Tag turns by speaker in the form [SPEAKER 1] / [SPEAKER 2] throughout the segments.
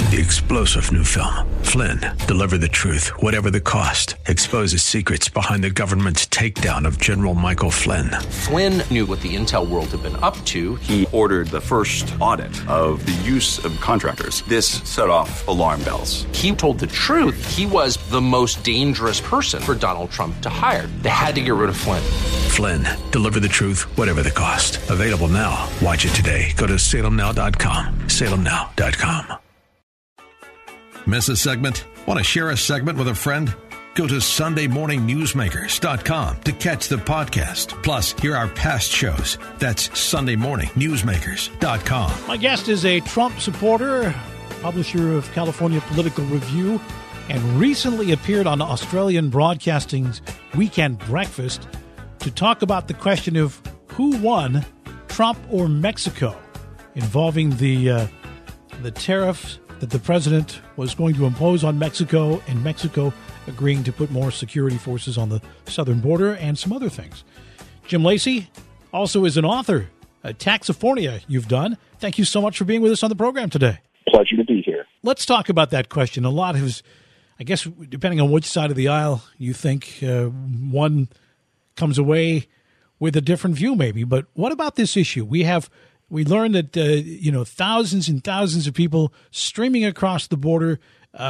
[SPEAKER 1] The explosive new film, Flynn, deliver the truth, whatever the cost, exposes secrets behind the government's takedown of General Michael Flynn.
[SPEAKER 2] Flynn knew what the intel world had been up to.
[SPEAKER 3] He ordered the first audit of the use of contractors. This set off alarm bells.
[SPEAKER 2] He told the truth. He was the most dangerous person for Donald Trump to hire. They had to get rid of Flynn.
[SPEAKER 1] Flynn, deliver the truth, whatever the cost. Available now. Watch it today. Go to salemnow.com. salemnow.com.
[SPEAKER 4] Miss a segment? Want to share a segment with a friend? Go to SundayMorningNewsmakers.com to catch the podcast. Plus, hear our past shows. That's SundayMorningNewsmakers.com.
[SPEAKER 5] My guest is a Trump supporter, publisher of California Political Review, and recently appeared on Australian Broadcasting's Weekend Breakfast to talk about the question of who won, Trump or Mexico, involving the tariffs that the president was going to impose on Mexico, and Mexico agreeing to put more security forces on the southern border and some other things. Jim Lacey also is an author, Taxophornia you've done. Thank you so much for being with us on the program today.
[SPEAKER 6] Pleasure to be here.
[SPEAKER 5] Let's talk about that question. A lot has, I guess, depending on which side of the aisle you think, one comes away with a different view maybe. But what about this issue? We learned that, thousands and thousands of people streaming across the border,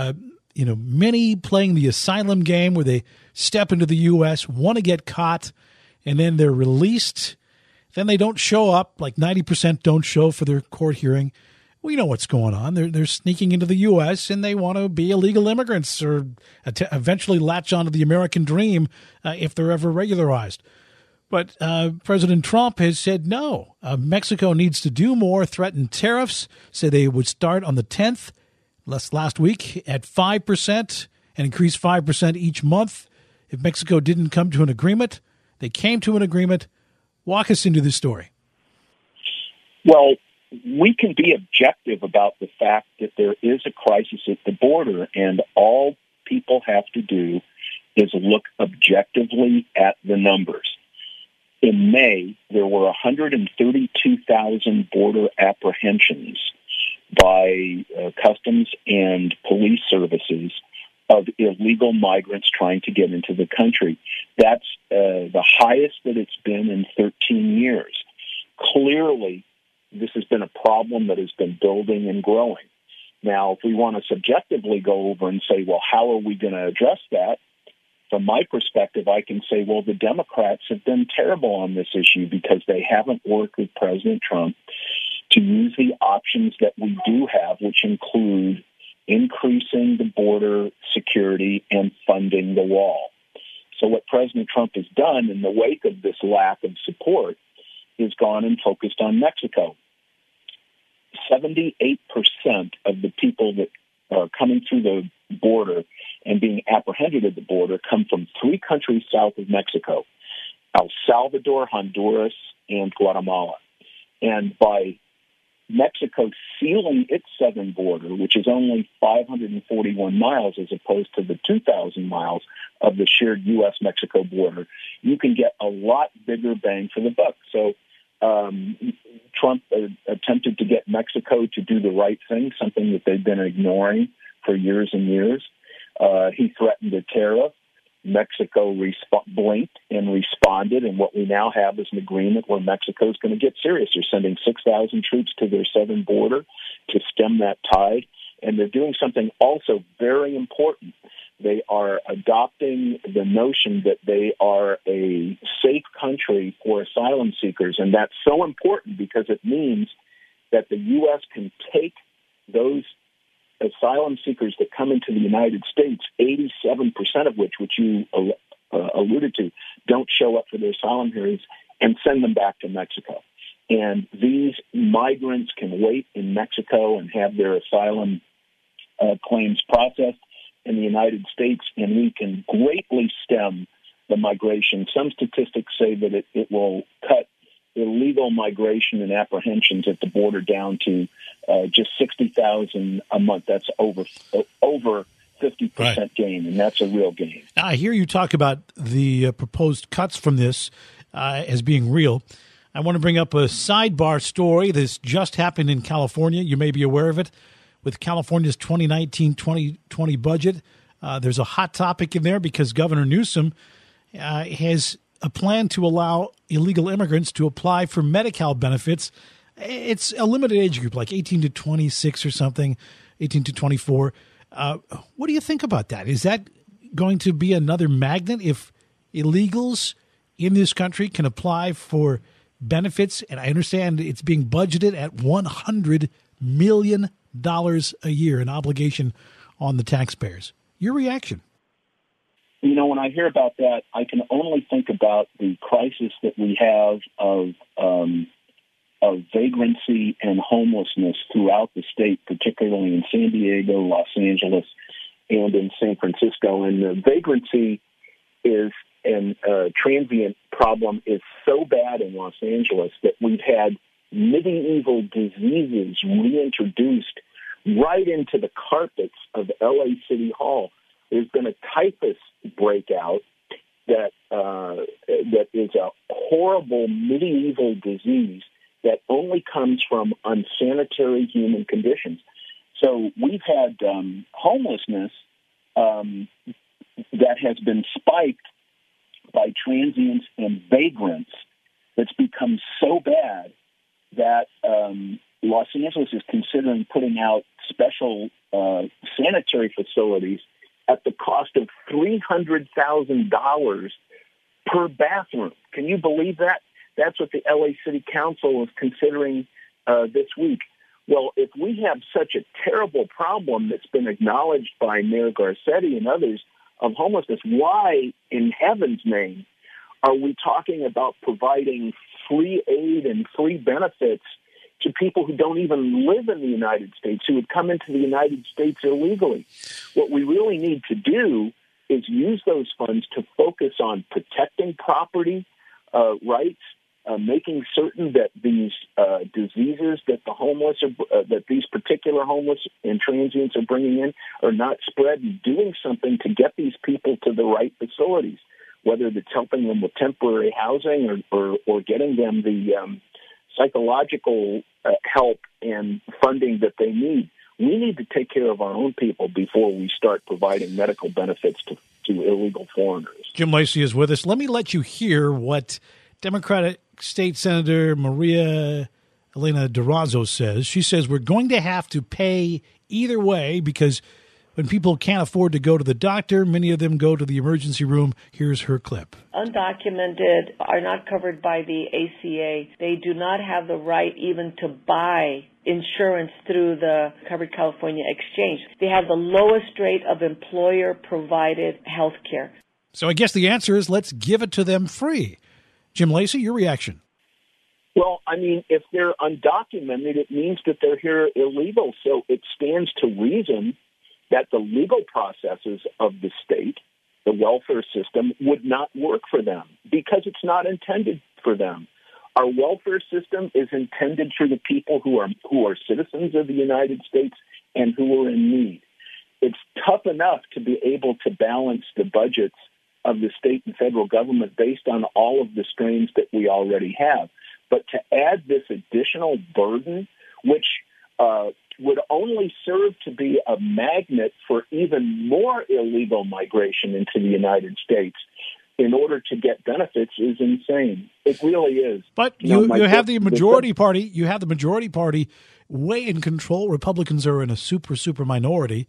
[SPEAKER 5] many playing the asylum game where they step into the U.S., want to get caught, and then they're released. Then they don't show up, like 90% don't show for their court hearing. We know what's going on. They're sneaking into the U.S. and they want to be illegal immigrants or eventually latch onto the American dream if they're ever regularized. But President Trump has said no. Mexico needs to do more, threatened tariffs, said they would start on the 10th, last week, at 5% and increase 5% each month if Mexico didn't come to an agreement. They came to an agreement. Walk us into this story.
[SPEAKER 6] Well, we can be objective about the fact that there is a crisis at the border, and all people have to do is look objectively at the numbers. In May, there were 132,000 border apprehensions by customs and police services of illegal migrants trying to get into the country. That's the highest that it's been in 13 years. Clearly, this has been a problem that has been building and growing. Now, if we want to subjectively go over and say, well, how are we going to address that? From my perspective, I can say, well, the Democrats have been terrible on this issue because they haven't worked with President Trump to use the options that we do have, which include increasing the border security and funding the wall. So what President Trump has done in the wake of this lack of support is gone and focused on Mexico. 78% of the people that are coming through the border and being apprehended at the border come from three countries south of Mexico: El Salvador, Honduras, and Guatemala. And by Mexico sealing its southern border, which is only 541 miles as opposed to the 2,000 miles of the shared U.S.-Mexico border, you can get a lot bigger bang for the buck. So Trump attempted to get Mexico to do the right thing, something that they've been ignoring for years and years. He threatened a tariff. Mexico blinked and responded, and what we now have is an agreement where Mexico is going to get serious. They're sending 6,000 troops to their southern border to stem that tide, and they're doing something also very important. They are adopting the notion that they are a safe country for asylum seekers, and that's so important because it means that the U.S. can take those asylum seekers that come into the United States, 87% of which you alluded to, don't show up for their asylum hearings, and send them back to Mexico. And these migrants can wait in Mexico and have their asylum claims processed in the United States, and we can greatly stem the migration. Some statistics say that it will cut illegal migration and apprehensions at the border down to just 60,000 a month. That's over 50% right. Gain, and that's a real gain.
[SPEAKER 5] Now, I hear you talk about the proposed cuts from this as being real. I want to bring up a sidebar story. This just happened in California. You may be aware of it, with California's 2019-2020 budget. There's a hot topic in there because Governor Newsom has a plan to allow illegal immigrants to apply for Medi-Cal benefits. It's a limited age group, like 18 to 26 or something, 18 to 24. What do you think about that? Is that going to be another magnet if illegals in this country can apply for benefits? And I understand it's being budgeted at $100 million a year, an obligation on the taxpayers. Your reaction?
[SPEAKER 6] You know, when I hear about that, I can only think about the crisis that we have of vagrancy and homelessness throughout the state, particularly in San Diego, Los Angeles, and in San Francisco. And the vagrancy is and transient problem is so bad in Los Angeles that we've had medieval diseases reintroduced right into the carpets of LA City Hall. There's been a typhus breakout that is a horrible medieval disease that only comes from unsanitary human conditions. So we've had homelessness that has been spiked by transients and vagrants that's become so bad that Los Angeles is considering putting out special sanitary facilities at the cost of $300,000 per bathroom. Can you believe that? That's what the LA City Council is considering this week. Well, if we have such a terrible problem that's been acknowledged by Mayor Garcetti and others of homelessness, why in heaven's name are we talking about providing free aid and free benefits to people who don't even live in the United States, who would come into the United States illegally? What we really need to do is use those funds to focus on protecting property rights, making certain that these diseases that the homeless that these particular homeless and transients are bringing in are not spread, and doing something to get these people to the right facilities, whether it's helping them with temporary housing or getting them the psychological help and funding that they need. We need to take care of our own people before we start providing medical benefits to illegal foreigners.
[SPEAKER 5] Jim Lacey is with us. Let me let you hear what Democratic State Senator Maria Elena Durazo says. She says we're going to have to pay either way because when people can't afford to go to the doctor, many of them go to the emergency room. Here's her clip.
[SPEAKER 7] Undocumented are not covered by the ACA. They do not have the right even to buy insurance through the Covered California Exchange. They have the lowest rate of employer-provided health care.
[SPEAKER 5] So I guess the answer is let's give it to them free. Jim Lacey, your reaction?
[SPEAKER 6] Well, I mean, if they're undocumented, it means that they're here illegal. So it stands to reason that the legal processes of the state, the welfare system, would not work for them because it's not intended for them. Our welfare system is intended for the people who are citizens of the United States and who are in need. It's tough enough to be able to balance the budgets of the state and federal government based on all of the strains that we already have. But to add this additional burden, which would only serve to be a magnet for even more illegal migration into the United States in order to get benefits, is insane. It really is.
[SPEAKER 5] But you have the majority party. You have the majority party way in control. Republicans are in a super minority.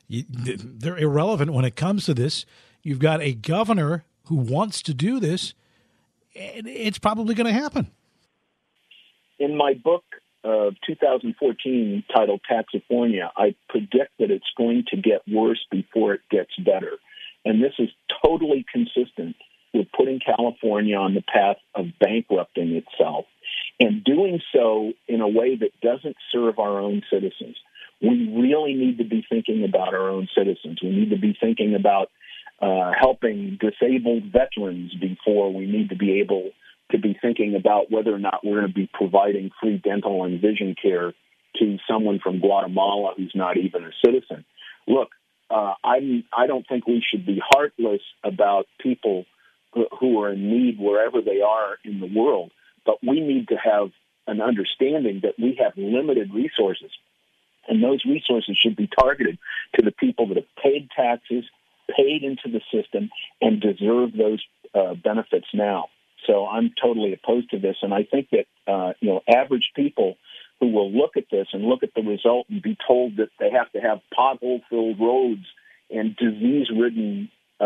[SPEAKER 5] They're irrelevant when it comes to this. You've got a governor who wants to do this, and it's probably going to happen.
[SPEAKER 6] In my book of 2014 titled Taxifornia, I predict that it's going to get worse before it gets better. And this is totally consistent with putting California on the path of bankrupting itself and doing so in a way that doesn't serve our own citizens. We really need to be thinking about our own citizens. We need to be thinking about helping disabled veterans before we need to be able to be thinking about whether or not we're going to be providing free dental and vision care to someone from Guatemala who's not even a citizen. Look, I don't think we should be heartless about people who are in need wherever they are in the world, but we need to have an understanding that we have limited resources. and those resources should be targeted to the people that have paid taxes, paid into the system, and deserve those benefits now. So I'm totally opposed to this, and I think that average people who will look at this and look at the result and be told that they have to have pothole-filled roads and disease-ridden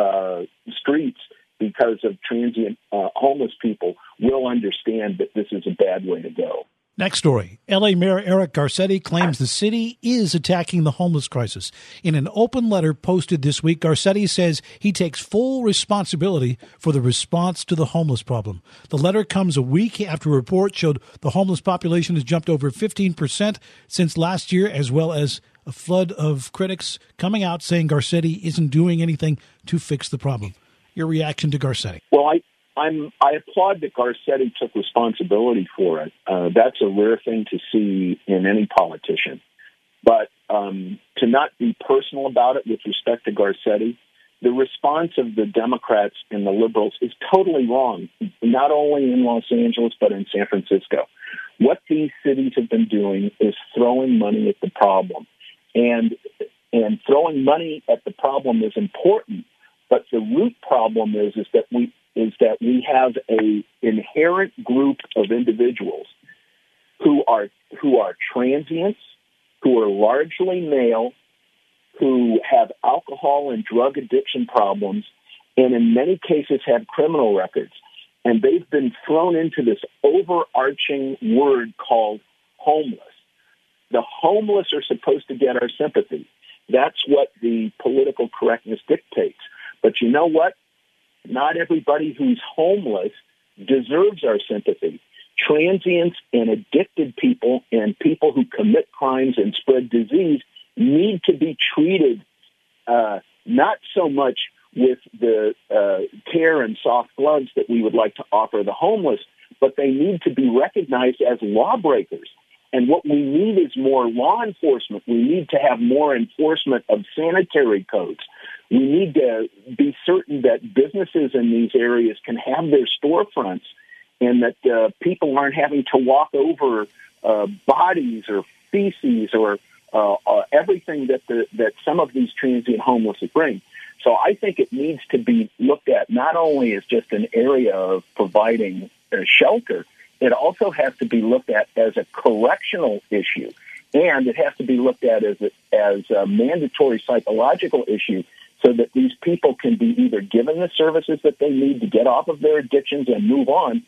[SPEAKER 6] streets because of transient homeless people will understand that this is a bad way to go.
[SPEAKER 5] Next story. L.A. Mayor Eric Garcetti claims the city is attacking the homeless crisis. In an open letter posted this week, Garcetti says he takes full responsibility for the response to the homeless problem. The letter comes a week after a report showed the homeless population has jumped over 15% since last year, as well as a flood of critics coming out saying Garcetti isn't doing anything to fix the problem. Your reaction to Garcetti?
[SPEAKER 6] Well, I applaud that Garcetti took responsibility for it. That's a rare thing to see in any politician. But to not be personal about it with respect to Garcetti, the response of the Democrats and the liberals is totally wrong, not only in Los Angeles, but in San Francisco. What these cities have been doing is throwing money at the problem. And throwing money at the problem is important, but the root problem is that we have a inherent group of individuals who are transients, who are largely male, who have alcohol and drug addiction problems, and in many cases have criminal records. And they've been thrown into this overarching word called homeless. The homeless are supposed to get our sympathy. That's what the political correctness dictates. But you know what? Not everybody who's homeless deserves our sympathy. Transients and addicted people and people who commit crimes and spread disease need to be treated not so much with the care and soft gloves that we would like to offer the homeless, but they need to be recognized as lawbreakers. And what we need is more law enforcement. We need to have more enforcement of sanitary codes. We need to be certain that businesses in these areas can have their storefronts and that people aren't having to walk over bodies or feces or everything that some of these transient homeless bring. So I think it needs to be looked at not only as just an area of providing shelter, it also has to be looked at as a correctional issue, and it has to be looked at as a mandatory psychological issue so that these people can be either given the services that they need to get off of their addictions and move on,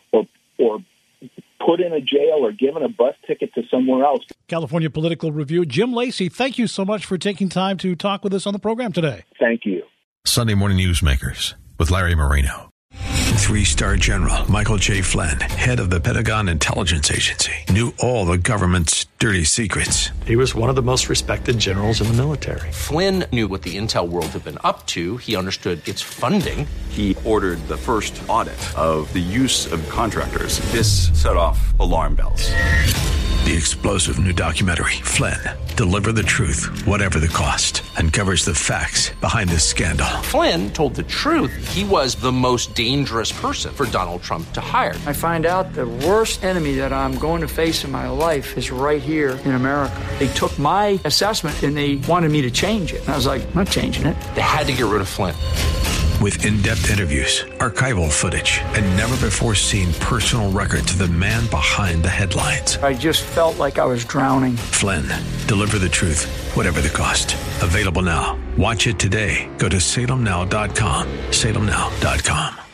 [SPEAKER 6] or put in a jail or given a bus ticket to somewhere else.
[SPEAKER 5] California Political Review. Jim Lacey, thank you so much for taking time to talk with us on the program today.
[SPEAKER 6] Thank you.
[SPEAKER 4] Sunday Morning Newsmakers with Larry Marino.
[SPEAKER 1] 3-star General Michael J. Flynn, head of the Pentagon Intelligence Agency, knew all the government's dirty secrets.
[SPEAKER 8] He was one of the most respected generals in the military.
[SPEAKER 2] Flynn knew what the intel world had been up to. He understood its funding.
[SPEAKER 3] He ordered the first audit of the use of contractors. This set off alarm bells.
[SPEAKER 1] The explosive new documentary, Flynn, Deliver the Truth, Whatever the Cost, uncovers the facts behind this scandal.
[SPEAKER 2] Flynn told the truth. He was the most dangerous person for Donald Trump to hire.
[SPEAKER 9] I find out the worst enemy that I'm going to face in my life is right here in America. They took my assessment and they wanted me to change it. And I was like, I'm not changing it.
[SPEAKER 2] They had to get rid of Flynn.
[SPEAKER 1] With in-depth interviews, archival footage, and never-before-seen personal records of the man behind the headlines.
[SPEAKER 9] I just felt like I was drowning.
[SPEAKER 1] Flynn, Deliver the Truth, Whatever the Cost. Available now. Watch it today. Go to salemnow.com. salemnow.com.